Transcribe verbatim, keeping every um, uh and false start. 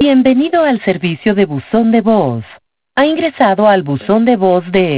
Bienvenido al servicio de buzón de voz. Ha ingresado al buzón de voz de